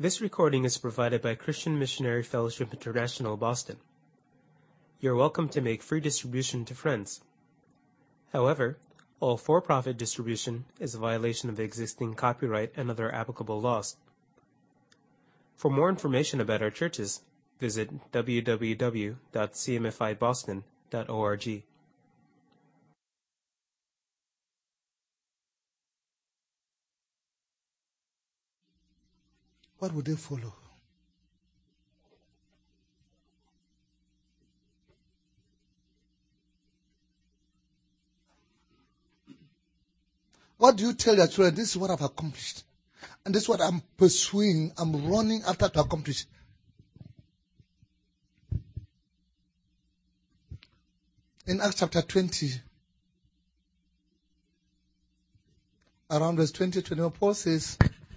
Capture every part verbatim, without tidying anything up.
This recording is provided by Christian Missionary Fellowship International, Boston. You're welcome to make free distribution to friends. However, all for-profit distribution is a violation of the existing copyright and other applicable laws. For more information about our churches, visit w w w dot c m f i boston dot org. What would they follow? What do you tell your children? This is what I've accomplished. And this is what I'm pursuing, I'm running after to accomplish. In Acts chapter twenty, around verse twenty, twenty-one, Paul says,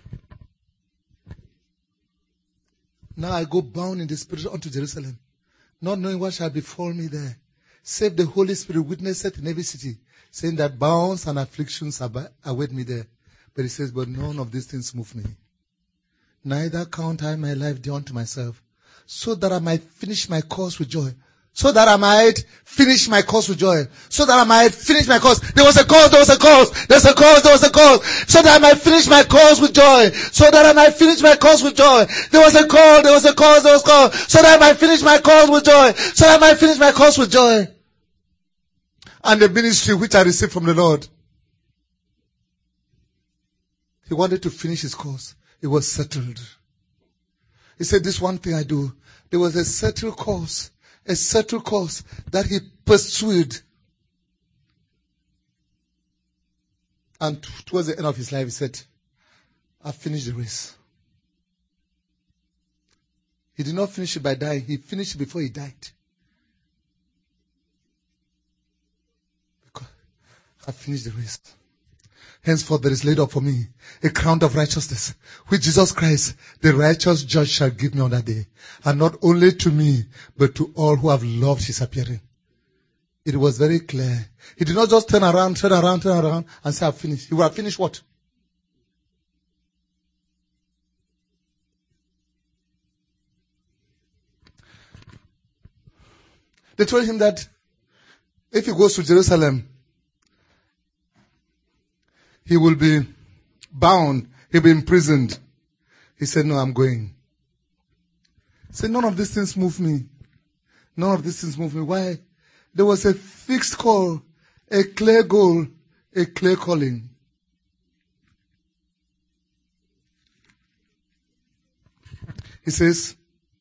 "Now I go bound in the Spirit unto Jerusalem, not knowing what shall befall me there, save the Holy Spirit witnesseth in every city, saying that bonds and afflictions await me there." But he says, "But none of these things move me. Neither count I my life dear unto myself, so that I might finish my course with joy." So that I might finish my course with joy. So that I might finish my course. There was a cause, there was a cause. There's a cause, there was a cause. So that I might finish my course with joy. So that I might finish my course with joy. There was a cause, there was a cause, there was a cause. So that I might finish my course with joy. So that I might finish my course with joy. And the ministry which I received from the Lord. He wanted to finish his course. It was settled. He said, this one thing I do. There was a settled course. A settled course that he pursued. And towards the end of his life, he said, I finished the race. He did not finish it by dying. He finished it before he died. Because I finished the race. Henceforth there is laid up for me a crown of righteousness, which Jesus Christ, the righteous judge, shall give me on that day. And not only to me, but to all who have loved his appearing. It was very clear. He did not just turn around, turn around, turn around, and say, I've finished. He would have finished what? They told him that if he goes to Jerusalem, he will be bound. He'll be imprisoned. He said, no, I'm going. He said, none of these things move me. None of these things move me. Why? There was a fixed call, a clear goal, a clear calling. He says,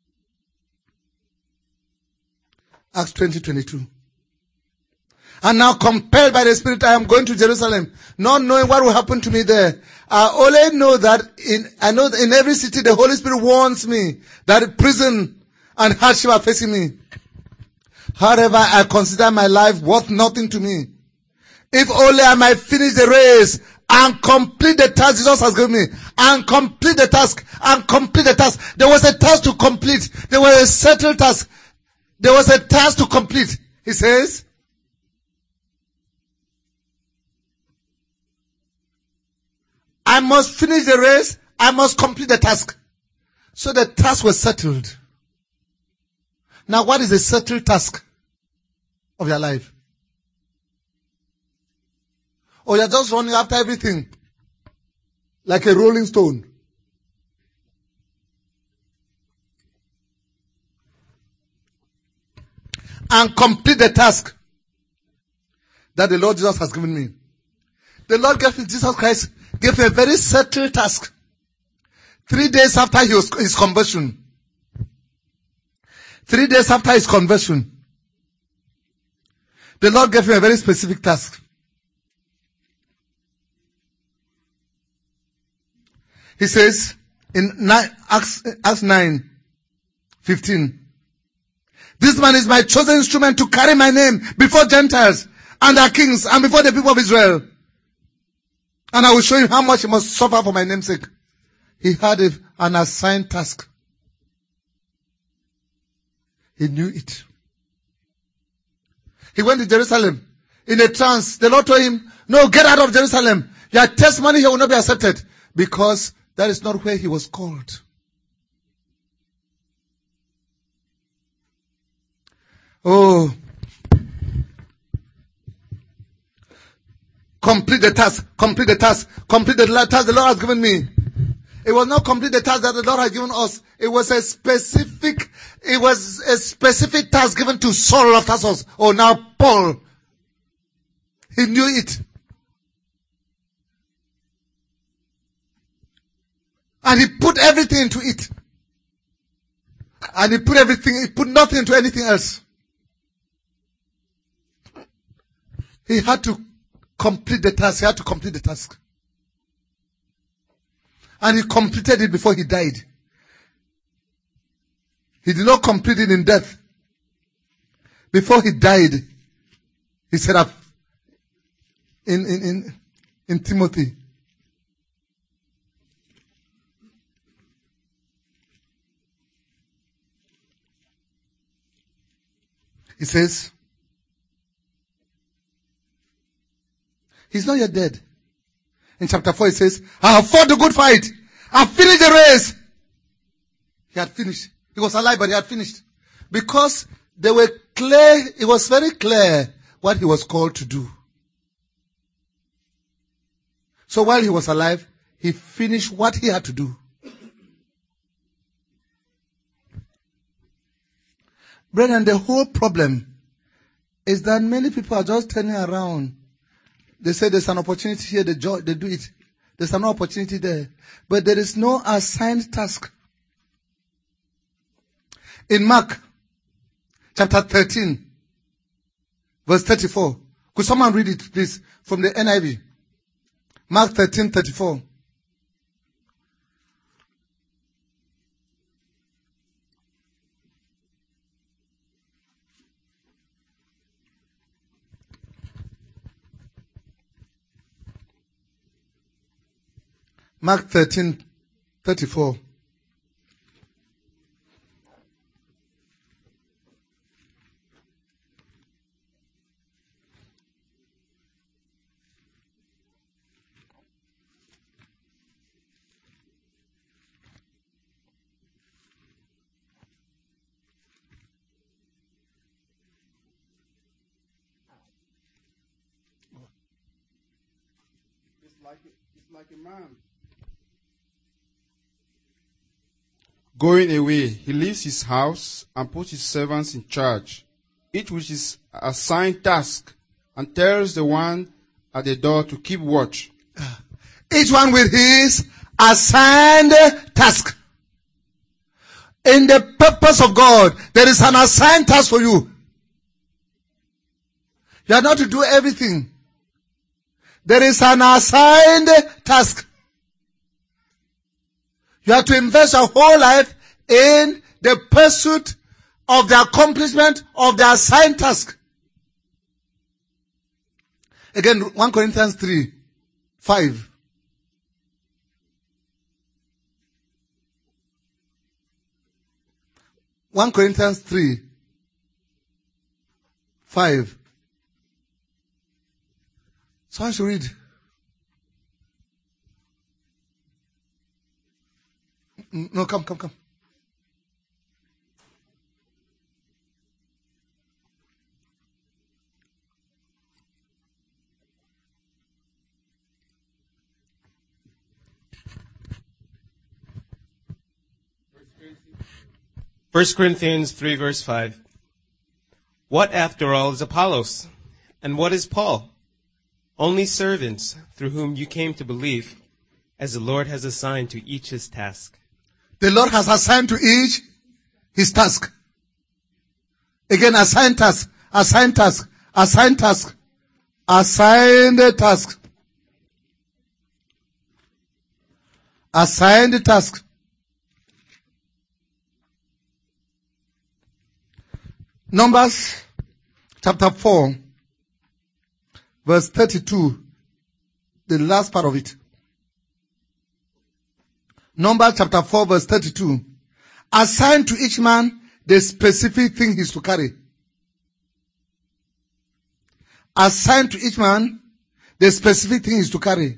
Acts twenty, twenty-two. And now, compelled by the Spirit, I am going to Jerusalem, not knowing what will happen to me there. I only know that in, I know that in every city the Holy Spirit warns me that prison and hardship are facing me. However, I consider my life worth nothing to me. If only I might finish the race and complete the task Jesus has given me. And complete the task. And complete the task. There was a task to complete. There was a settled task. There was a task to complete. He says, I must finish the race. I must complete the task. So the task was settled. Now, what is the settled task of your life? Or you're just running after everything like a rolling stone? And complete the task that the Lord Jesus has given me. The Lord gave me, Jesus Christ gave me a very settled task. Three days after he was, his conversion. Three days after his conversion. The Lord gave me a very specific task. He says in nine, Acts, Acts nine, fifteen. This man is my chosen instrument to carry my name before Gentiles and their kings and before the people of Israel. And I will show him how much he must suffer for my name's sake. He had a, an assigned task. He knew it. He went to Jerusalem in a trance. The Lord told him, no, get out of Jerusalem. Your testimony here will not be accepted. Because that is not where he was called. Oh. Complete the task. Complete the task. Complete the task the Lord has given me. It was not complete the task that the Lord has given us. It was a specific, it was a specific task given to Saul of Tarsus. Oh, now Paul. He knew it. And he put everything into it. And he put everything, he put nothing into anything else. He had to complete the task. He had to complete the task. And he completed it before he died. He did not complete it in death. Before he died, he said up in, in, in, in Timothy, he says, he's not yet dead. In chapter four, it says, I have fought the good fight. I have finished the race. He had finished. He was alive, but he had finished. Because they were clear, it was very clear what he was called to do. So while he was alive, he finished what he had to do. Brethren, the whole problem is that many people are just turning around. They say there's an opportunity here, they, jo- they do it. There's an opportunity there. But there is no assigned task. In Mark chapter thirteen, verse thirty-four. Could someone read it, please, from the N I V? Mark thirteen, thirty-four. Mark thirteen, thirty-four. It's like, it's like a man going away. He leaves his house and puts his servants in charge, each with his assigned task, and tells the one at the door to keep watch. Each one with his assigned task. In the purpose of God, there is an assigned task for you. You are not to do everything. There is an assigned task. You have to invest your whole life in the pursuit of the accomplishment of the assigned task. Again, First Corinthians three, five. First Corinthians three, five. Someone should read. No, come, come, come. First Corinthians three, verse five. What, after all, is Apollos? And what is Paul? Only servants through whom you came to believe, as the Lord has assigned to each his task. The Lord has assigned to each his task. Again, assigned task, assigned task, assigned task, assigned task. Assigned task. Numbers chapter four, verse thirty-two, the last part of it. Numbers chapter four, verse thirty-two. Assign to each man the specific thing he's to carry. Assign to each man the specific thing he's to carry.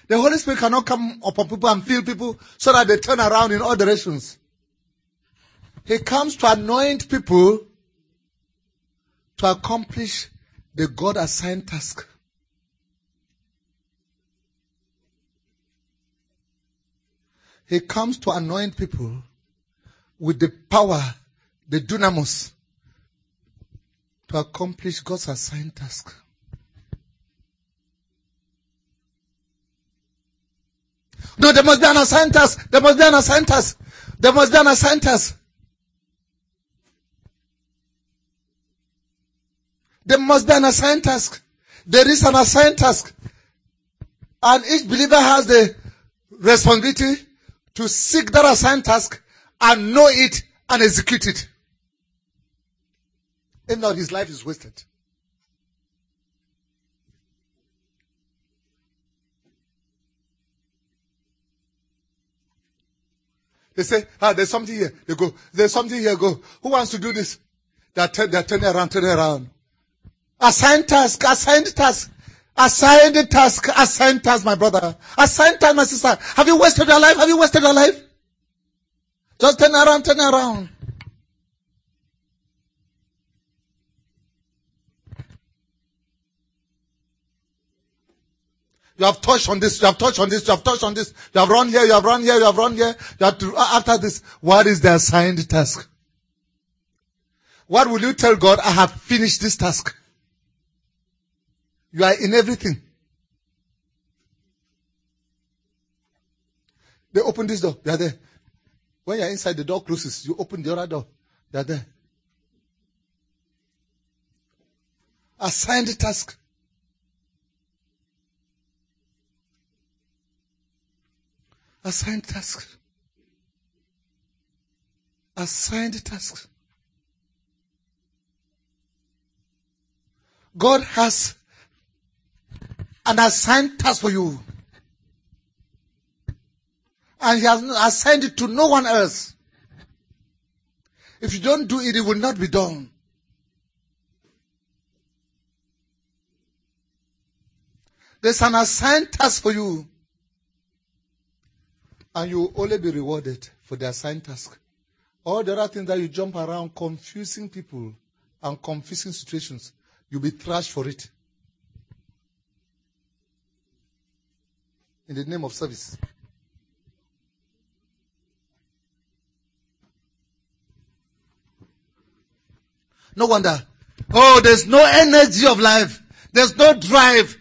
The Holy Spirit cannot come upon people and fill people so that they turn around in all directions. He comes to anoint people to accomplish the God-assigned task. He comes to anoint people with the power, the dunamis, to accomplish God's assigned task. No, there must be an assigned task. There must be an assigned task. There must be an assigned task. There must be an assigned task. There is an assigned task. And each believer has the responsibility to seek that assigned task and know it and execute it. If not, his life is wasted. They say, ah, there's something here. They go, there's something here. Go. Who wants to do this? They're, turn, they're turning around, turning around. Assigned task, assigned task, assigned task, assigned task, my brother. Assigned task, my sister. Have you wasted your life? Have you wasted your life? Just turn around, turn around. You have touched on this, you have touched on this, you have touched on this, you have run here, you have run here, you have run here. You have to, after this, what is the assigned task? What will you tell God? I have finished this task. You are in everything. They open this door, you are there. When you are inside, the door closes, you open the other door, you are there. Assigned task. Assigned task. Assigned task. God has an assigned task for you. And He has assigned it to no one else. If you don't do it, it will not be done. There's an assigned task for you. And you will only be rewarded for the assigned task. All the other things that you jump around confusing people and confusing situations, you'll be thrashed for it. In the name of service. No wonder. Oh, there's no energy of life. There's no drive.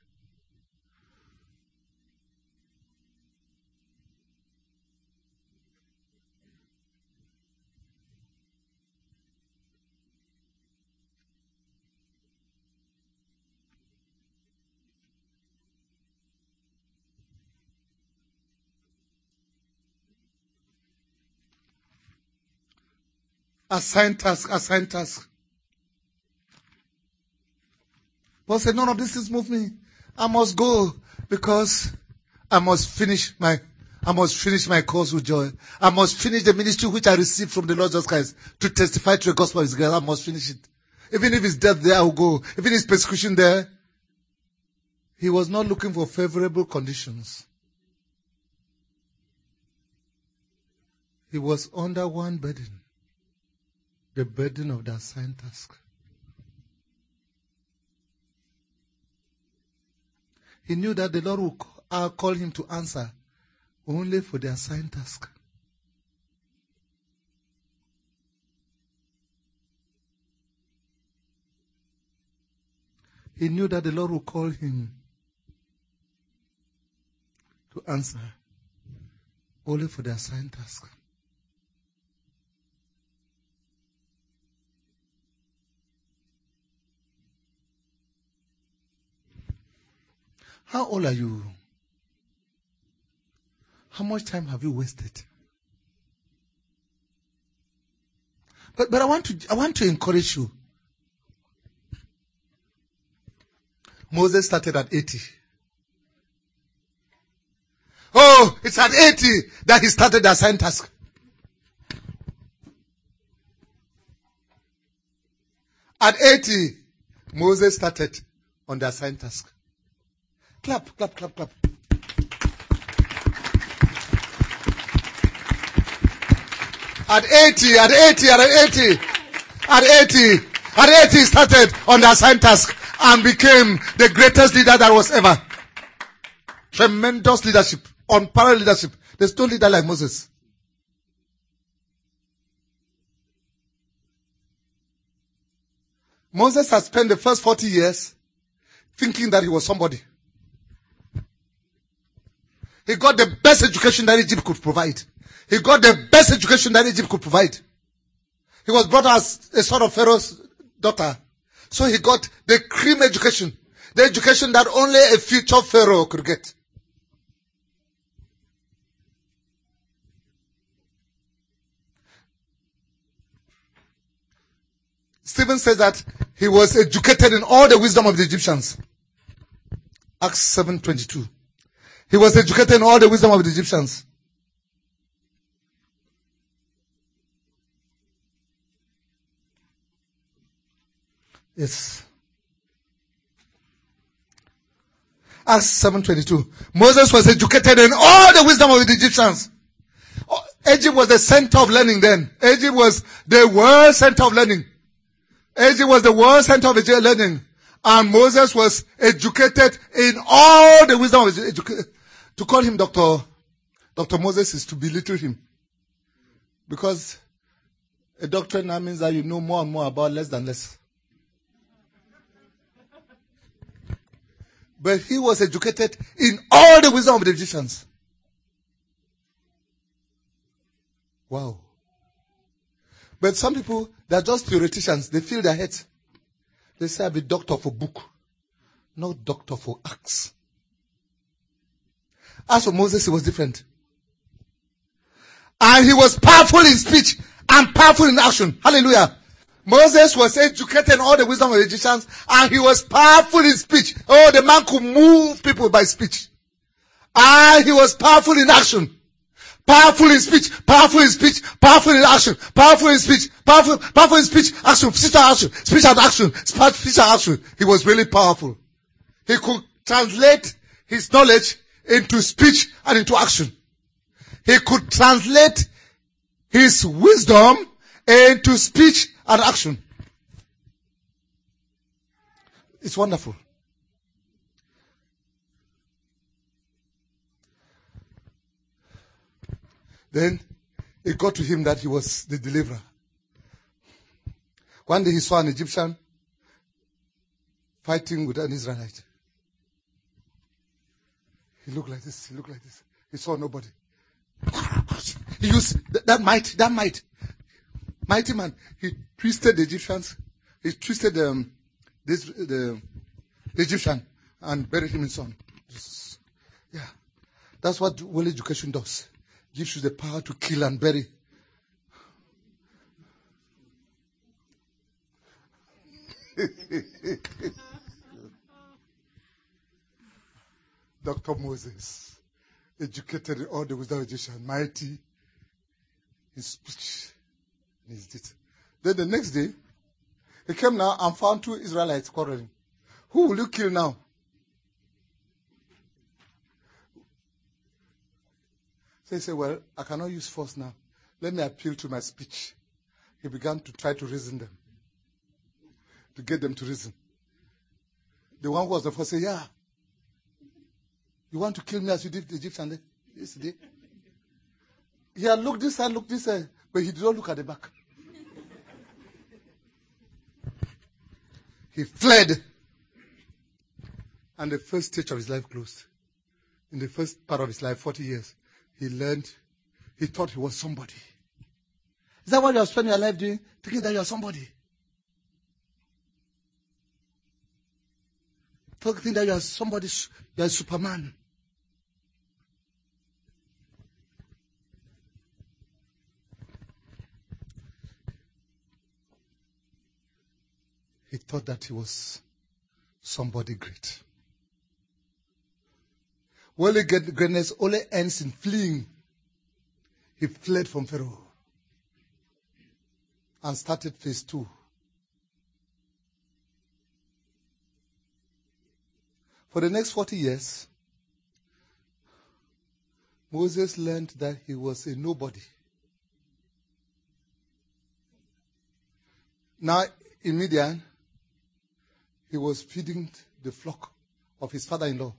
Assigned task, assigned task. Paul said, none of these things move me. I must go because I must finish my, I must finish my course with joy. I must finish the ministry which I received from the Lord Jesus Christ to testify to the gospel of His grace. I must finish it. Even if it's death there, I will go. Even if it's persecution there. He was not looking for favorable conditions. He was under one burden. The burden of the assigned task. He knew that the Lord would call him to answer only for the assigned task. He knew that the Lord would call him to answer only for the assigned task. How old are you? How much time have you wasted? But but I want to I want to encourage you. Moses started at eighty. Oh, it's at eighty that he started the assigned task. At eighty, Moses started on the assigned task. Clap, clap, clap, clap. At eighty, at eighty, at eighty, at eighty, at eighty, he started on the assigned task and became the greatest leader that was ever. Tremendous leadership, unparalleled leadership. There's no leader like Moses. Moses had spent the first forty years thinking that he was somebody. He got the best education that Egypt could provide. He got the best education that Egypt could provide. He was brought as a son of Pharaoh's daughter. So he got the cream education. The education that only a future Pharaoh could get. Stephen says that he was educated in all the wisdom of the Egyptians. Acts seven twenty-two. He was educated in all the wisdom of the Egyptians. Yes. Acts seven twenty-two. Moses was educated in all the wisdom of the Egyptians. Egypt was the center of learning then. Egypt was the world center of learning. Egypt was the world center of learning. And Moses was educated in all the wisdom of education. To call him Doctor Doctor Moses is to belittle him. Because a doctor now means that you know more and more about less than less. But he was educated in all the wisdom of the Egyptians. Wow. But some people, they're just theoreticians. They feel their heads. They say, I'll be doctor for book, not doctor for acts. As for Moses, he was different. And he was powerful in speech and powerful in action. Hallelujah. Moses was educated in all the wisdom of the Egyptians and he was powerful in speech. Oh, the man could move people by speech. And he was powerful in action. Powerful in speech, powerful in speech, powerful in action, powerful in speech, powerful, powerful in speech, action, speech and action, speech and action, speech and action. He was really powerful. He could translate his knowledge into speech and into action. He could translate his wisdom into speech and action. It's wonderful. Then it got to him that he was the deliverer. One day he saw an Egyptian fighting with an Israelite. He looked like this, he looked like this. He saw nobody. He used that, that might, that might. Mighty man. He twisted the Egyptians. He twisted um, this, the, the Egyptian and buried him in sun. Yeah. That's what world education does. Gives you the power to kill and bury. Doctor Moses, educated in all the wisdom of Egyptian, mighty in speech and his deeds. Then the next day, he came now and found two Israelites quarreling. Who will you kill now? So he said, well, I cannot use force now. Let me appeal to my speech. He began to try to reason them. To get them to reason. The one who was the first said, yeah. You want to kill me as you did the Egyptian yesterday? He had looked this side, looked this side, but he did not look at the back. He fled. And the first stage of his life closed. In the first part of his life, forty years. He learned, he thought he was somebody. Is that what you are spending your life doing? Thinking that you are somebody. Thinking that you are somebody, you are a Superman. He thought that he was somebody great. Worldly greatness only ends in fleeing. He fled from Pharaoh and started phase two. For the next forty years, Moses learned that he was a nobody. Now, in Midian, he was feeding the flock of his father-in-law.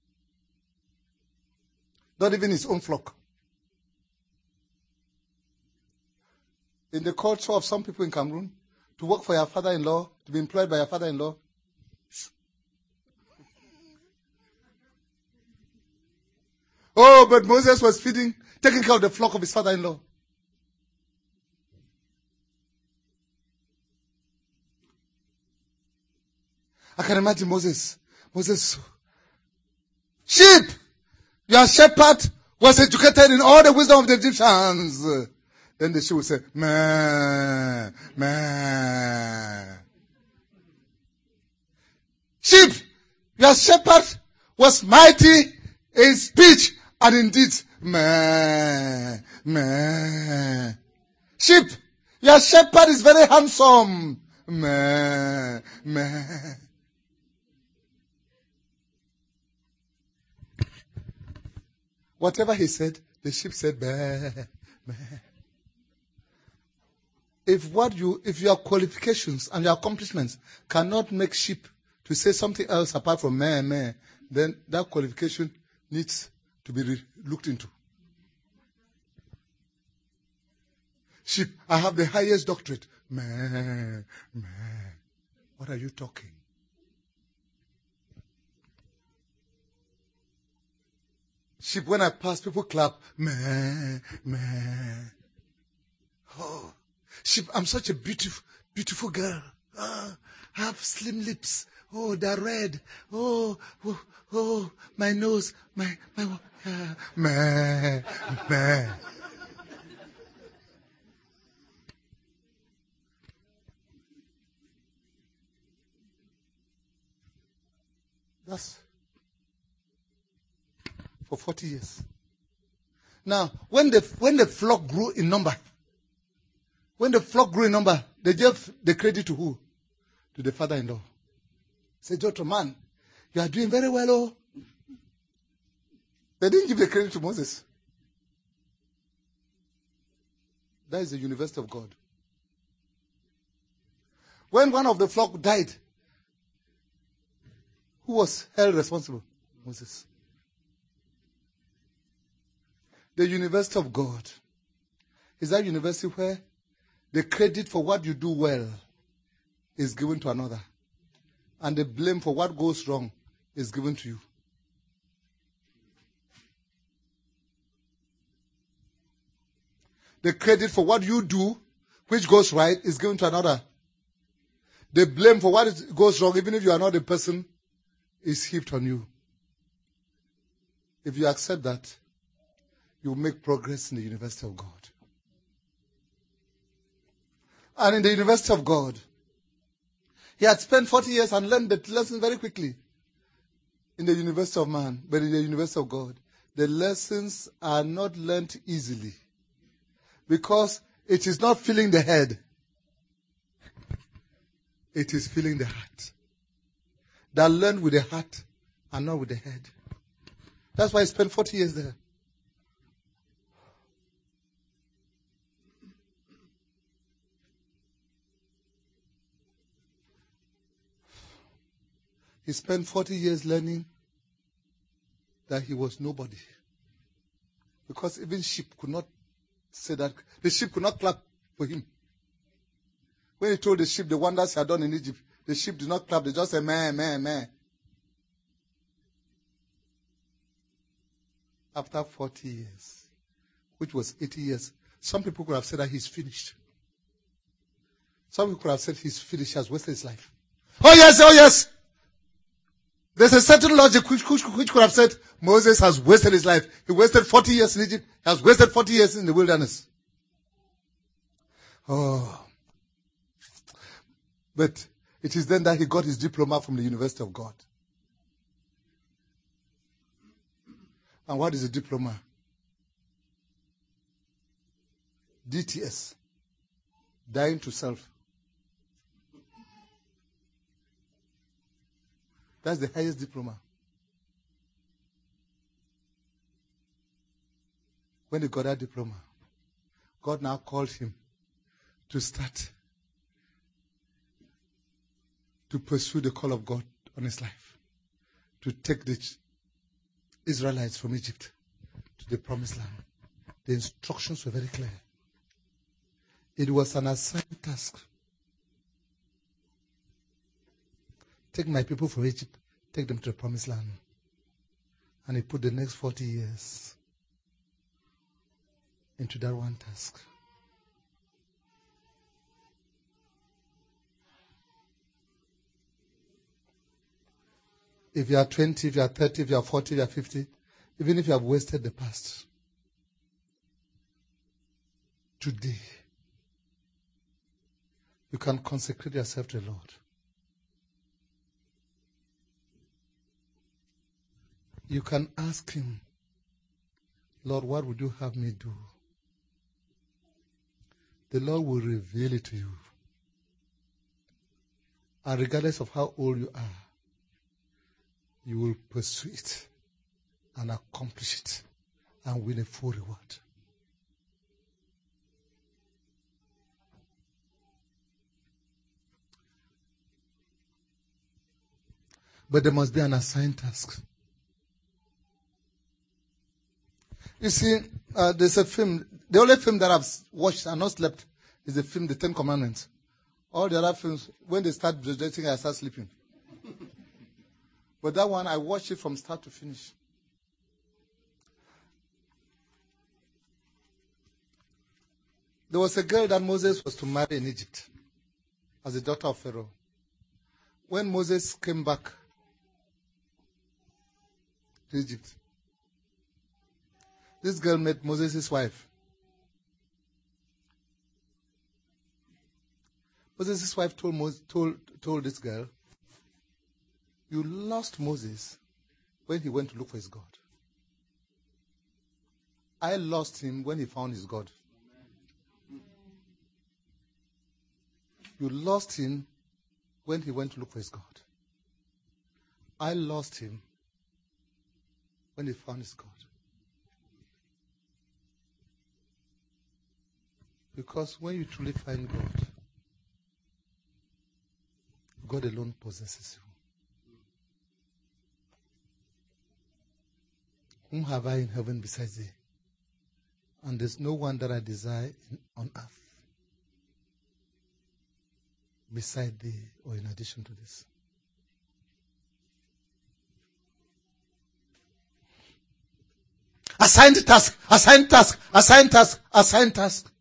Not even his own flock. In the culture of some people in Cameroon, to work for your father-in-law, to be employed by your father-in-law, oh, but Moses was feeding, taking care of the flock of his father-in-law. I can imagine Moses. Moses. Sheep! Your shepherd was educated in all the wisdom of the Egyptians. Then the sheep would say, meh, meh. Sheep! Your shepherd was mighty in speech and in deeds. Meh, meh. Sheep! Your shepherd is very handsome. Meh, meh. Whatever he said, the sheep said, meh, meh. If what you, if your qualifications and your accomplishments cannot make sheep to say something else apart from meh, meh, then that qualification needs to be re- looked into. Sheep, I have the highest doctorate. Meh, meh. What are you talking? Sheep, when I pass, people clap. Meh, meh. Oh, sheep, I'm such a beautiful, beautiful girl. Ah, I have slim lips. Oh, they're red. Oh, oh, oh, my nose, my, my, uh, meh, meh. That's for forty years. Now, when the when the flock grew in number, when the flock grew in number, they gave the credit to who? To the father-in-law. Say, Jethro, man, you are doing very well, oh. They didn't give the credit to Moses. That is the university of God. When one of the flock died, who was held responsible? Moses. The university of God is that university where the credit for what you do well is given to another, and the blame for what goes wrong is given to you. The credit for what you do, which goes right, is given to another. The blame for what goes wrong, even if you are not the person, is heaped on you. If you accept that, you will make progress in the university of God. And in the university of God, he had spent forty years and learned the lesson very quickly. In the university of man, but in the university of God, the lessons are not learned easily. Because it is not filling the head. It is filling the heart. They are learned with the heart and not with the head. That's why he spent forty years there. He spent forty years learning that he was nobody. Because even sheep could not say that. The sheep could not clap for him. When he told the sheep the wonders he had done in Egypt, the sheep did not clap. They just said, meh, meh, meh. After forty years, which was eighty years, some people could have said that he's finished. Some people could have said he's finished, he has wasted his life. Oh yes, oh yes! There's a certain logic which, which, which could have said Moses has wasted his life. He wasted forty years in Egypt. He has wasted forty years in the wilderness. Oh. But it is then that he got his diploma from the University of God. And what is a diploma? D T S. Dying to self. That's the highest diploma. When he got that diploma, God now called him to start to pursue the call of God on his life, to take the Israelites from Egypt to the promised land. The instructions were very clear. It was an assigned task. Take my people from Egypt, take them to the promised land. And he put the next forty years into that one task. If you are twenty, if you are thirty, if you are forty, if you are fifty, even if you have wasted the past, today, you can consecrate yourself to the Lord. You can ask him, Lord, what would you have me do? The Lord will reveal it to you. And regardless of how old you are, you will pursue it and accomplish it and win a full reward. But there must be an assigned task. You see, uh, there's a film, the only film that I've watched and not slept is the film The Ten Commandments. All the other films, when they start projecting, I start sleeping. But that one, I watched it from start to finish. There was a girl that Moses was to marry in Egypt as the daughter of Pharaoh. When Moses came back to Egypt, this girl met Moses' wife. Moses' wife told, Moses, told, told this girl, you lost Moses when he went to look for his God. I lost him when he found his God. You lost him when he went to look for his God. I lost him when he found his God. Because when you truly find God, God alone possesses you. Whom have I in heaven besides thee? And there's no one that I desire in, on earth beside thee or in addition to this. Assigned task, assigned task, assigned task, assigned task.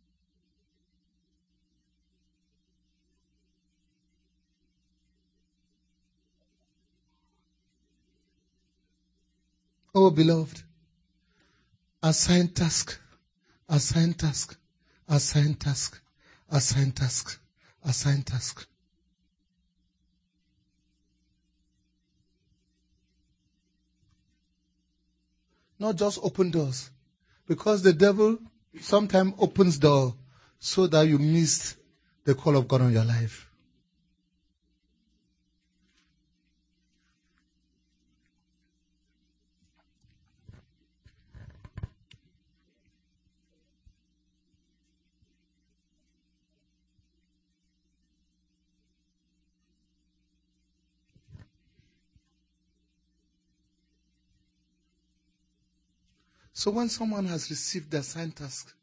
Oh, beloved, assigned task, assigned task, assigned task, assigned task, assigned task. Not just open doors, because the devil sometimes opens doors so that you miss the call of God on your life. So when someone has received the assigned task,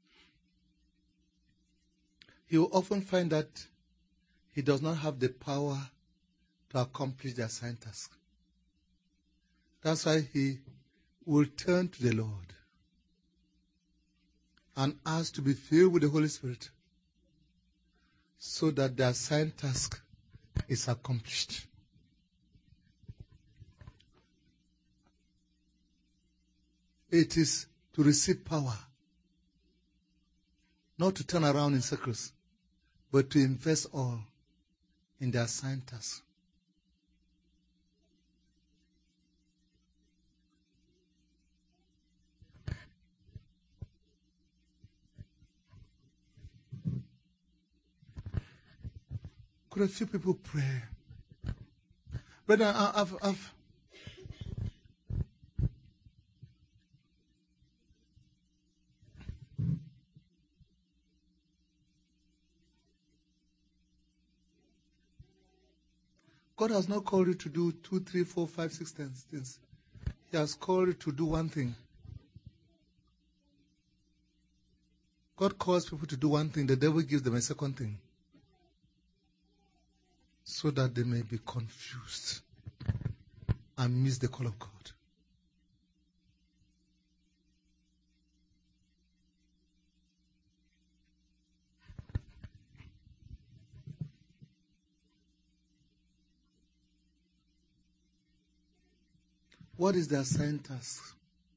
he will often find that he does not have the power to accomplish the assigned task. That's why he will turn to the Lord and ask to be filled with the Holy Spirit so that the assigned task is accomplished. It is to receive power, not to turn around in circles, but to invest all in the assigned task. Could a few people pray? Brother, I've, I've God has not called you to do two, three, four, five, six, ten things. He has called you to do one thing. God calls people to do one thing, the devil gives them a second thing, so that they may be confused and miss the call of God. What is the assigned task?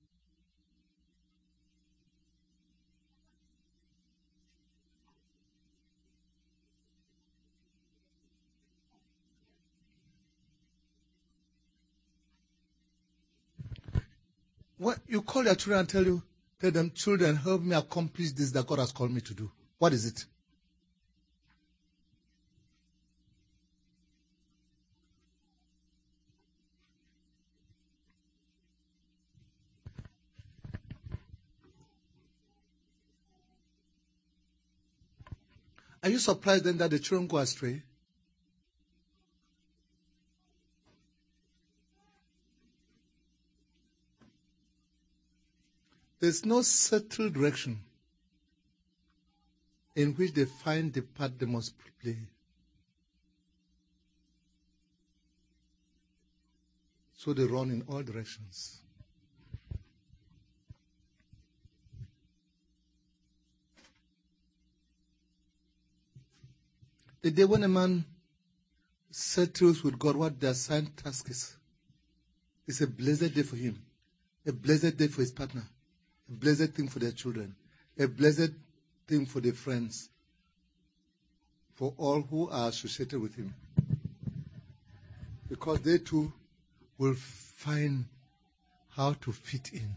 What you call your children and tell you, tell them, children, help me accomplish this that God has called me to do. What is it? Are you surprised then that the children go astray? There's no settled direction in which they find the part they must play. So they run in all directions. The day when a man settles with God what the assigned task is, it's a blessed day for him, a blessed day for his partner, a blessed thing for their children, a blessed thing for their friends, for all who are associated with him. Because they too will find how to fit in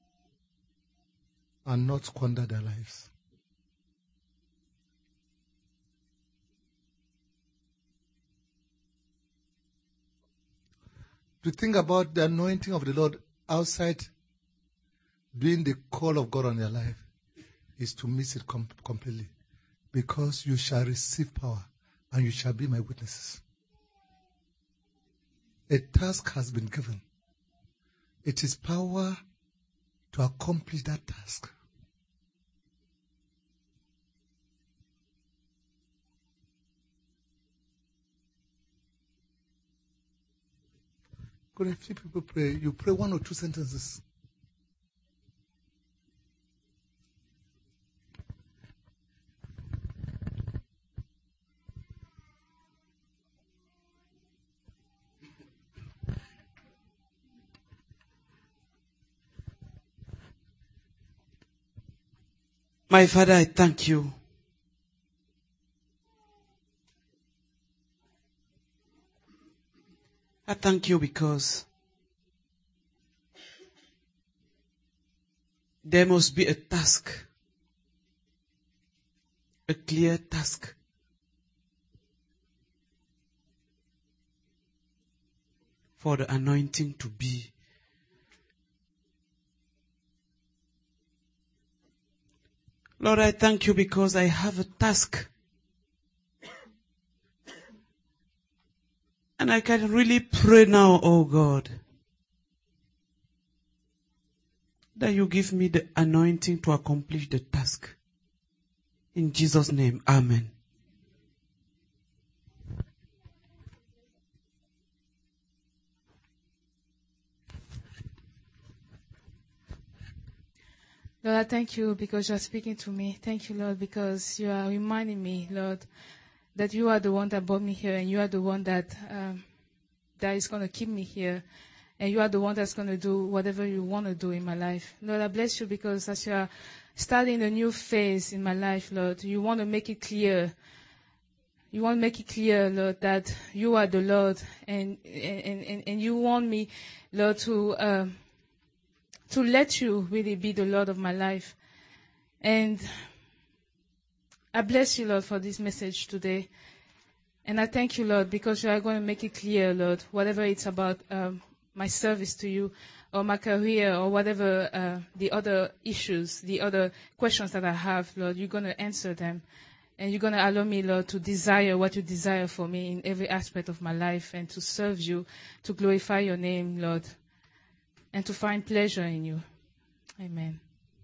and not squander their lives. To think about the anointing of the Lord outside doing the call of God on your life is to miss it com- completely. Because you shall receive power and you shall be my witnesses. A task has been given. It is power to accomplish that task. When a few people pray, you pray one or two sentences. My Father, I thank you. I thank you because there must be a task, a clear task. For the anointing to be. Lord, I thank you because I have a task. And I can really pray now, oh God, that you give me the anointing to accomplish the task. In Jesus' name, amen. Lord, I thank you because you are speaking to me. Thank you, Lord, because you are reminding me, Lord, that you are the one that brought me here and you are the one that um, that is going to keep me here. And you are the one that's going to do whatever you want to do in my life. Lord, I bless you because as you are starting a new phase in my life, Lord, you want to make it clear. You want to make it clear, Lord, that you are the Lord. And and, and, and you want me, Lord, to... Um, to let you really be the Lord of my life. And I bless you, Lord, for this message today. And I thank you, Lord, because you are going to make it clear, Lord, whatever it's about um, my service to you or my career or whatever uh, the other issues, the other questions that I have, Lord, you're going to answer them. And you're going to allow me, Lord, to desire what you desire for me in every aspect of my life and to serve you, to glorify your name, Lord, and to find pleasure in you. Amen.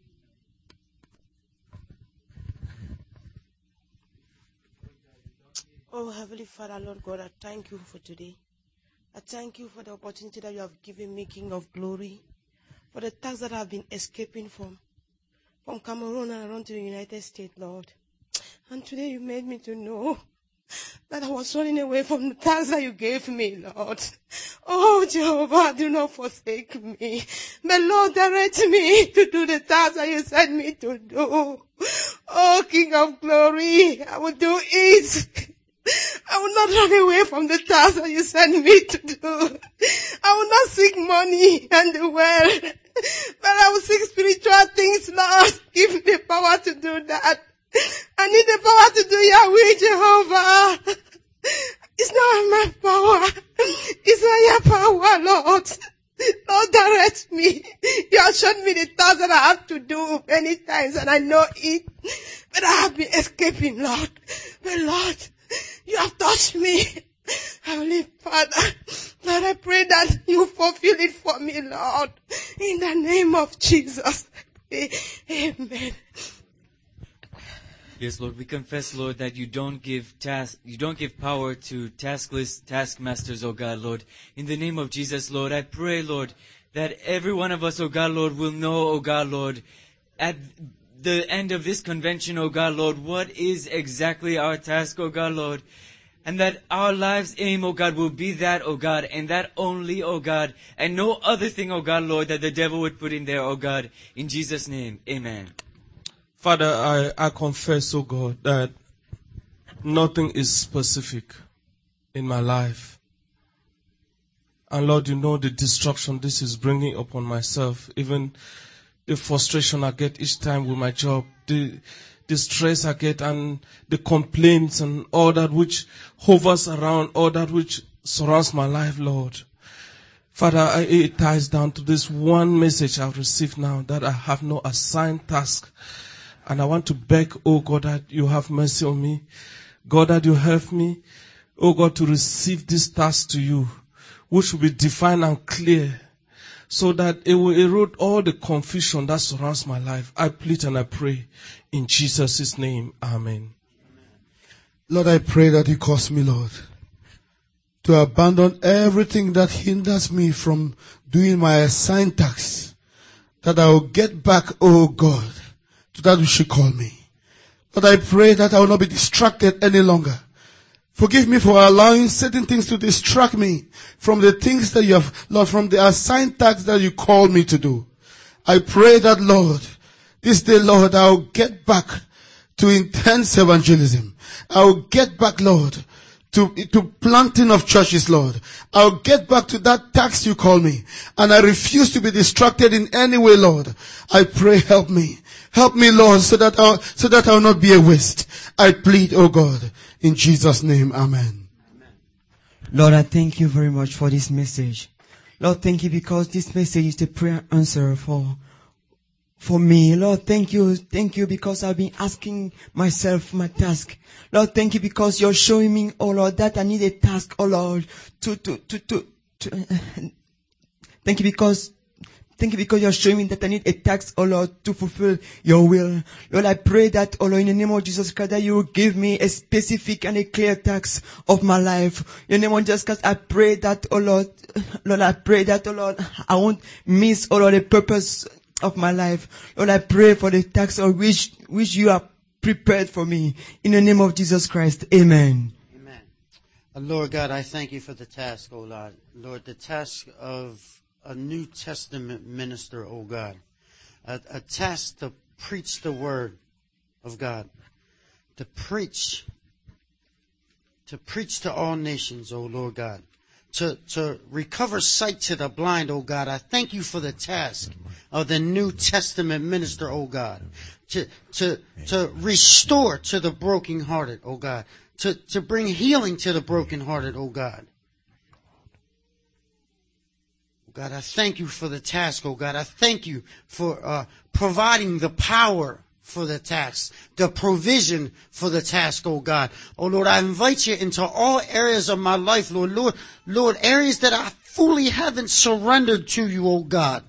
Oh, Heavenly Father, Lord God, I thank you for today. I thank you for the opportunity that you have given me, King of Glory, for the task that I've been escaping from, from Cameroon and around to the United States, Lord. And today you made me to know that I was running away from the task that you gave me, Lord. Oh, Jehovah, do not forsake me. But Lord, direct me to do the task that you sent me to do. Oh, King of Glory, I will do it. I will not run away from the task that you sent me to do. I will not seek money and the world, but I will seek spiritual things, Lord. Give me the power to do that. I need the power to do your will, Jehovah. It's not my power. It's not your power, Lord. Lord, direct me. You have shown me the task that I have to do many times, and I know it. But I have been escaping, Lord. But Lord, you have touched me. Heavenly Father, Lord, I pray that you fulfill it for me, Lord. In the name of Jesus. Amen. Yes, Lord, we confess, Lord, that you don't give task, you don't give power to taskless taskmasters, oh God, Lord. In the name of Jesus, Lord, I pray, Lord, that every one of us, oh God, Lord, will know, oh God, Lord, at the end of this convention, oh God, Lord, what is exactly our task, oh God, Lord. And that our life's aim, oh God, will be that, oh God, and that only, oh God, and no other thing, oh God, Lord, that the devil would put in there, oh God. In Jesus' name, amen. Father, I, I confess, oh God, that nothing is specific in my life. And Lord, you know the destruction this is bringing upon myself, even the frustration I get each time with my job, the, the stress I get and the complaints and all that which hovers around, all that which surrounds my life, Lord. Father, I, it ties down to this one message I've received now, that I have no assigned task. And I want to beg, oh God, that you have mercy on me. God, that you help me, oh God, to receive this task to you, which will be defined and clear, so that it will erode all the confusion that surrounds my life. I plead and I pray in Jesus' name. Amen. Lord, I pray that you cause me, Lord, to abandon everything that hinders me from doing my assigned tasks, that I will get back, oh God, to that which you call me. But I pray that I will not be distracted any longer. Forgive me for allowing certain things to distract me from the things that you have, Lord, from the assigned tasks that you called me to do. I pray that, Lord, this day, Lord, I will get back to intense evangelism. I will get back, Lord, to, to planting of churches, Lord. I'll get back to that task you call me. And I refuse to be distracted in any way, Lord. I pray, help me. Help me, Lord, so that I'll, so that I'll not be a waste. I plead, oh God, in Jesus' name, amen. Lord, I thank you very much for this message. Lord, thank you because this message is the prayer answer for, for me. Lord, thank you. Thank you because I've been asking myself my task. Lord, thank you because you're showing me, oh Lord, that I need a task, oh Lord, to, to, to, to, to uh, thank you because Thank you because you're showing me that I need a task, oh Lord, to fulfill your will. Lord, I pray that, oh Lord, in the name of Jesus Christ, that you will give me a specific and a clear task of my life. In the name of Jesus Christ, I pray that, oh Lord, Lord, I pray that, oh Lord, I won't miss, oh Lord, the purpose of my life. Lord, I pray for the task of which, which you are prepared for me. In the name of Jesus Christ, amen. Amen. Uh, Lord God, I thank you for the task, oh Lord. Lord, the task of a New Testament minister, oh God. A, a task to preach the word of God. To preach. To preach to all nations, oh Lord God. To, to recover sight to the blind, oh God. I thank you for the task of the New Testament minister, oh God. To, to, to restore to the brokenhearted, oh God. To, to bring healing to the brokenhearted, oh God. God, I thank you for the task, oh God. I thank you for uh, providing the power for the task, the provision for the task, oh God. Oh Lord, I invite you into all areas of my life, Lord. Lord, Lord, areas that I fully haven't surrendered to you, oh God.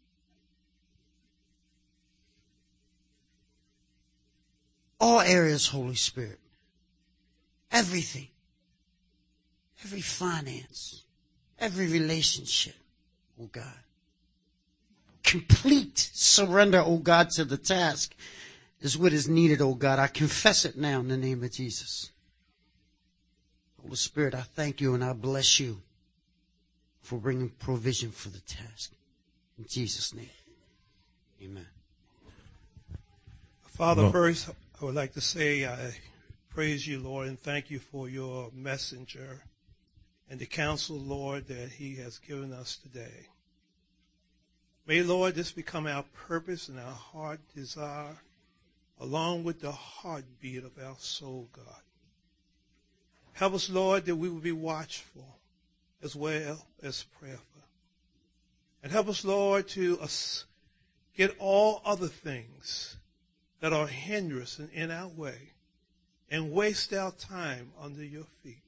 All areas, Holy Spirit. Everything. Every finance. Every relationship, oh God. Complete surrender, oh God, to the task is what is needed, oh God. I confess it now in the name of Jesus. Holy Spirit, I thank you and I bless you for bringing provision for the task. In Jesus' name, amen. Father, Lord. first, I would like to say I praise you, Lord, and thank you for your messenger and the counsel, Lord, that he has given us today. May, Lord, this become our purpose and our heart desire, along with the heartbeat of our soul, God. Help us, Lord, that we will be watchful as well as prayerful. And help us, Lord, to us get all other things that are hindrance in our way and waste our time under your feet.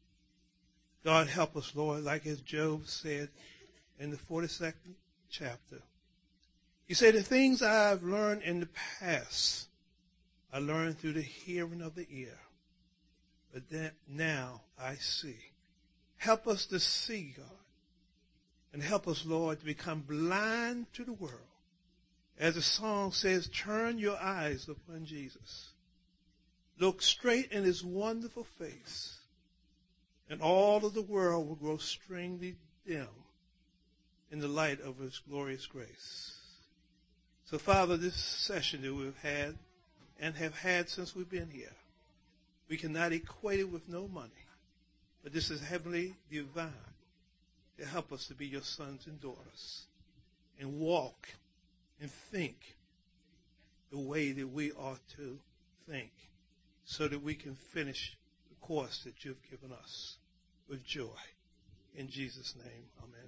God, help us, Lord, like as Job said in the forty-second chapter. He said, the things I've learned in the past, I learned through the hearing of the ear. But then now I see. Help us to see, God. And help us, Lord, to become blind to the world. As the song says, turn your eyes upon Jesus. Look straight in his wonderful face. And all of the world will grow strangely dim in the light of his glorious grace. So, Father, this session that we've had and have had since we've been here, we cannot equate it with no money. But this is heavenly divine to help us to be your sons and daughters and walk and think the way that we ought to think so that we can finish the course that you've given us with joy. In Jesus' name, amen.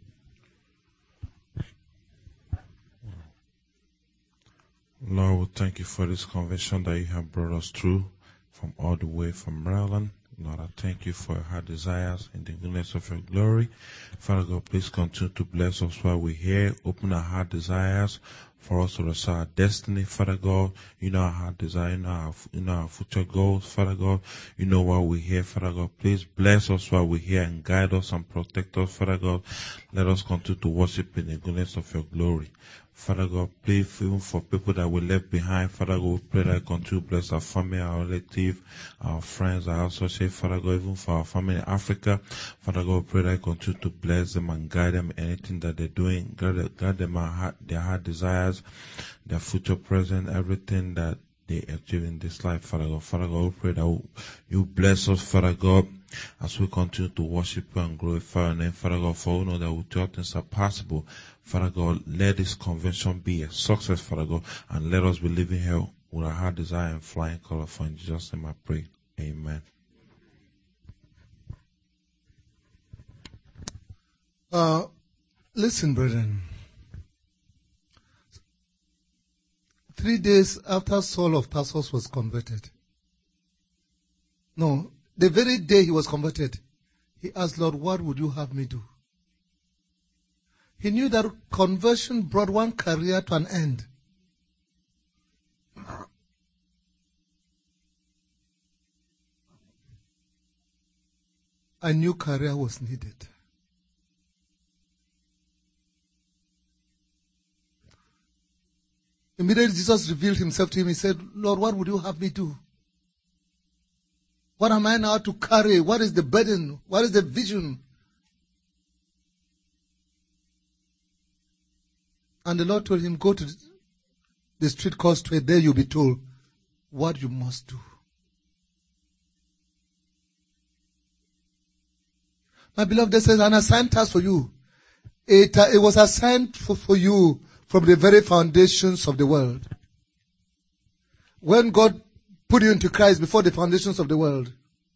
Lord, we thank you for this convention that you have brought us through from all the way from Maryland. Lord, I thank you for your heart desires in the goodness of your glory. Father God, please continue to bless us while we're here. Open our heart desires for us to receive our destiny, Father God. You know our heart desire, you know our, you know our future goals, Father God. You know why we're here, Father God. Please bless us while we're here and guide us and protect us, Father God. Let us continue to worship in the goodness of your glory. Father God, please, even for people that we left behind, Father God, we pray that you continue to bless our family, our relative, our friends, our associates, Father God, even for our family in Africa. Father God, we pray that you continue to bless them and guide them in anything that they're doing. Guide, guide them our heart, their heart desires, their future present, everything that they achieve in this life, Father God. Father God, we pray that you bless us, Father God, as we continue to worship you and glorify your name, Father God, for we know that with all things are possible. Father God, let this convention be a success, Father God, and let us be living here with our heart desire and flying color. For in Jesus' name I pray. Amen. Uh, listen, brethren. Three days after Saul of Tarsus was converted, no, the very day he was converted, he asked, Lord, what would you have me do? He knew that conversion brought one career to an end. A new career was needed. Immediately Jesus revealed himself to him. He said, Lord, what would you have me do? What am I now to carry? What is the burden? What is the vision? And the Lord told him, go to the street called Straight. There you'll be told what you must do. My beloved, this is an assigned task for you. It, uh, it was assigned for, for you from the very foundations of the world. When God put you into Christ before the foundations of the world,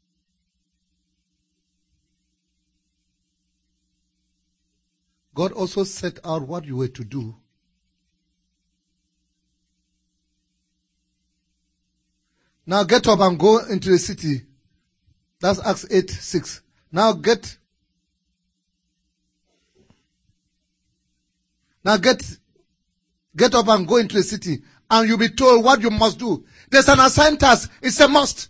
God also set out what you were to do. Now get up and go into the city. That's Acts eight six. Now get, now get, get up and go into the city, and you'll be told what you must do. There's an assigned task. It's a must.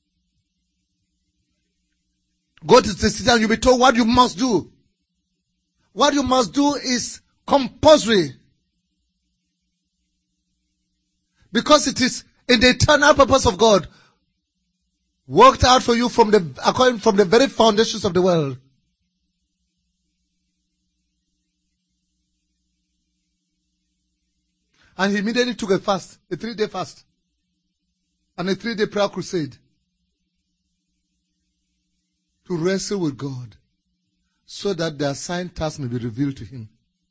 Go to the city and you'll be told what you must do. What you must do is compulsory. Because it is in the eternal purpose of God, worked out for you from the, according from the very foundations of the world. And he immediately took a fast, a three-day fast, and a three-day prayer crusade to wrestle with God, so that the assigned task may be revealed to him.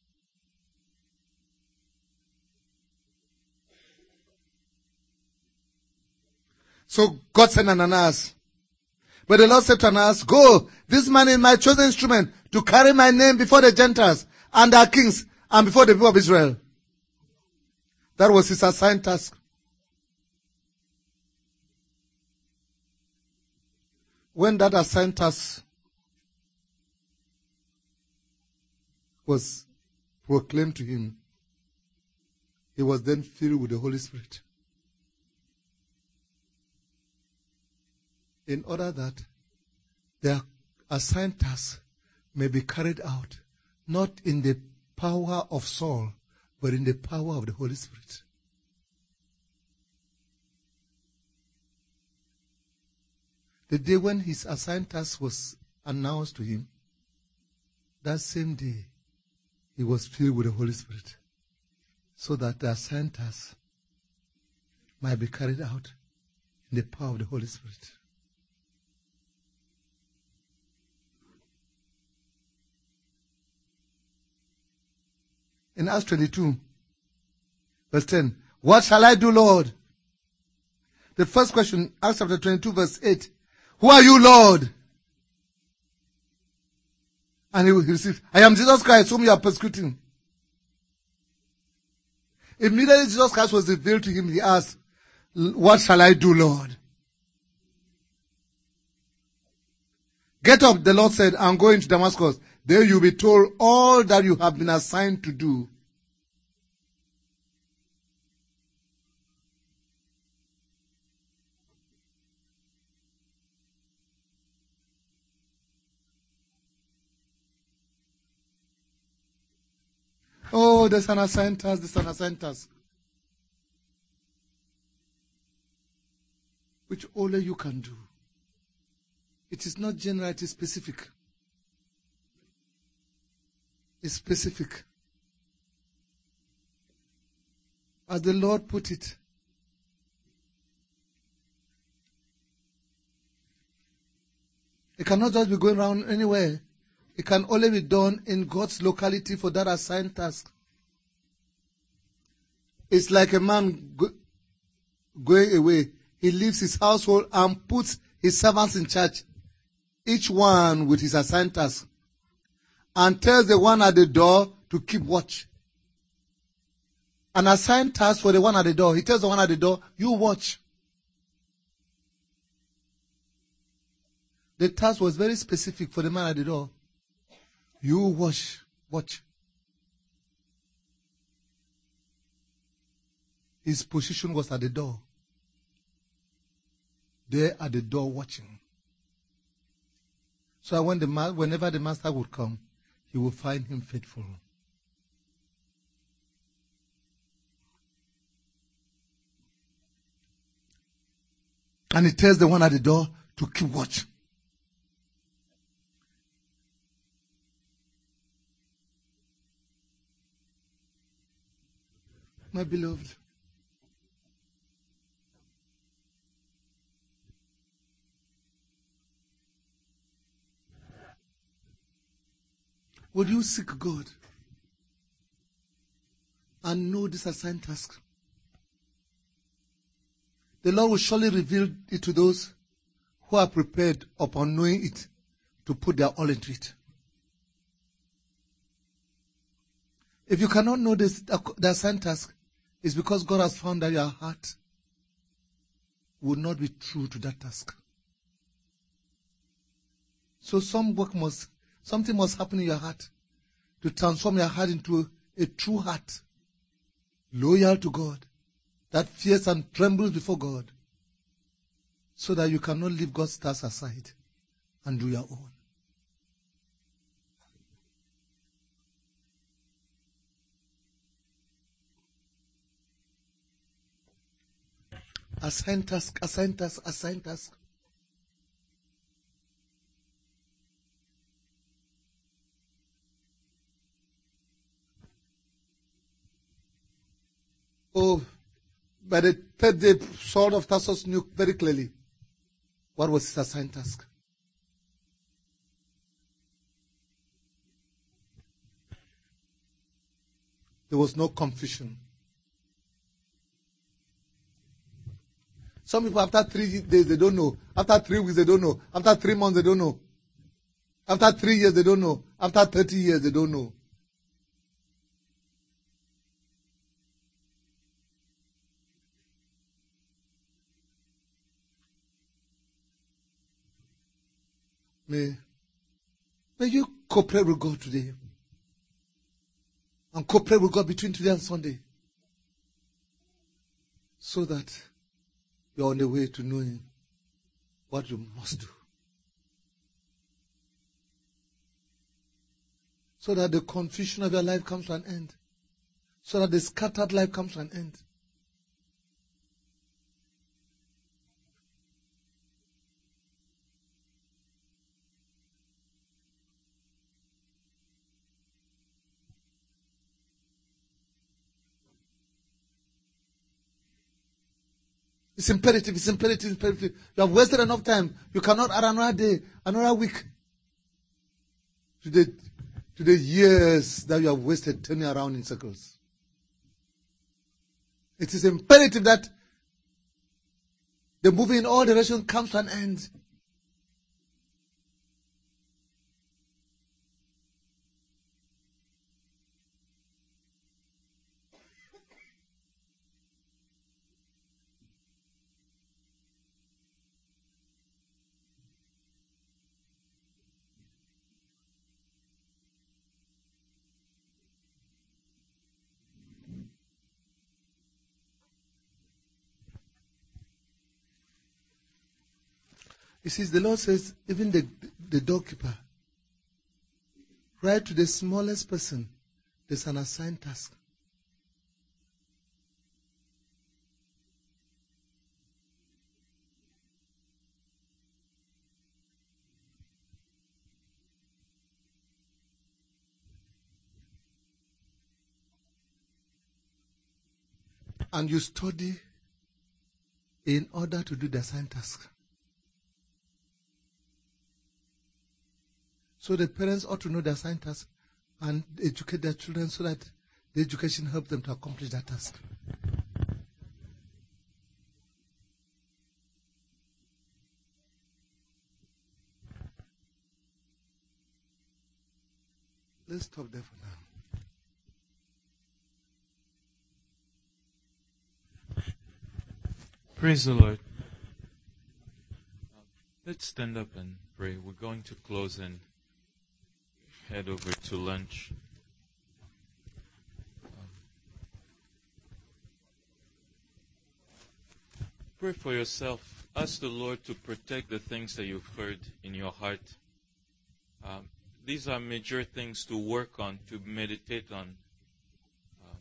So God sent Ananias. But the Lord said to Ananias, go, this man is my chosen instrument to carry my name before the Gentiles and their kings and before the people of Israel. That was his assigned task. When that assigned task was proclaimed to him, he was then filled with the Holy Spirit, in order that their assigned task may be carried out, not in the power of Saul, but in the power of the Holy Spirit. The day when his assigned task was announced to him, that same day, he was filled with the Holy Spirit, so that the assigned task might be carried out in the power of the Holy Spirit. In Acts twenty-two, verse ten, what shall I do, Lord? The first question, Acts chapter twenty-two, verse eight, who are you, Lord? And he will receive, I am Jesus Christ whom you are persecuting. Immediately Jesus Christ was revealed to him. He asked, what shall I do, Lord? Get up, the Lord said, and go into Damascus. There you will be told all that you have been assigned to do. Oh, there's an assigned task, there's an assigned task, which only you can do. It is not general, it is specific. It's specific. As the Lord put it, it cannot just be going around anywhere. It can only be done in God's locality for that assigned task. It's like a man go, going away. He leaves his household and puts his servants in charge, each one with his assigned task, and tells the one at the door to keep watch. An assigned task for the one at the door. He tells the one at the door, you watch. The task was very specific for the man at the door. You watch, watch. His position was at the door. There at the door watching. So when the ma- whenever the master would come, he would find him faithful. And he tells the one at the door to keep watch. My beloved, would you seek God and know this assigned task? The Lord will surely reveal it to those who are prepared upon knowing it to put their all into it. If you cannot know this, the assigned task, it's because God has found that your heart will not be true to that task. So some work must, something must happen in your heart to transform your heart into a true heart, loyal to God, that fears and trembles before God, so that you cannot leave God's task aside and do your own. Assign task, assign task, assign task. Oh, by the third day, Saul of Tarsus knew very clearly what was his assigned task. There was no confusion. Some people, after three days, they don't know. After three weeks, they don't know. After three months, they don't know. After three years, they don't know. After thirty years, they don't know. May, may you cooperate with God today. And cooperate with God between today and Sunday. So that you're on the way to knowing what you must do. So that the confusion of your life comes to an end. So that the scattered life comes to an end. It's imperative, it's imperative, it's imperative. You have wasted enough time. You cannot add another day, another week to the, to the years that you have wasted turning around in circles. It is imperative that the moving in all directions comes to an end. It says, the Lord says, even the, the doorkeeper, right to the smallest person, there's an assigned task. And you study in order to do the assigned task. So the parents ought to know their assigned task and educate their children so that the education helps them to accomplish that task. Let's stop there for now. Praise the Lord. Let's stand up and pray. We're going to close and head over to lunch. Um, pray for yourself. Ask the Lord to protect the things that you've heard in your heart. Um, these are major things to work on, to meditate on. Um,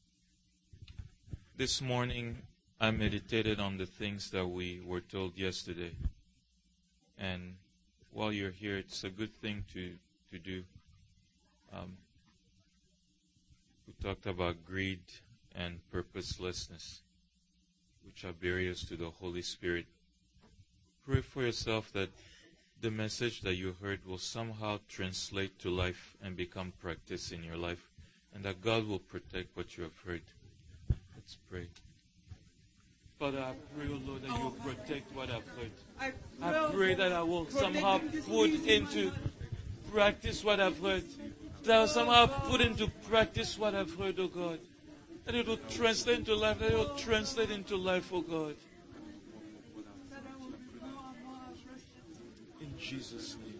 this morning, I meditated on the things that we were told yesterday. And while you're here, it's a good thing to, to do. Um, we talked about greed and purposelessness, which are barriers to the Holy Spirit. Pray for yourself that the message that you heard will somehow translate to life and become practice in your life, and that God will protect what you have heard. Let's pray. Father, I pray, oh Lord, that you will protect what I've heard. I pray that I will somehow put into practice what I've heard. That I will somehow put into practice what I've heard, oh God. That it will translate into life. That it will translate into life, oh God. Jesus' name.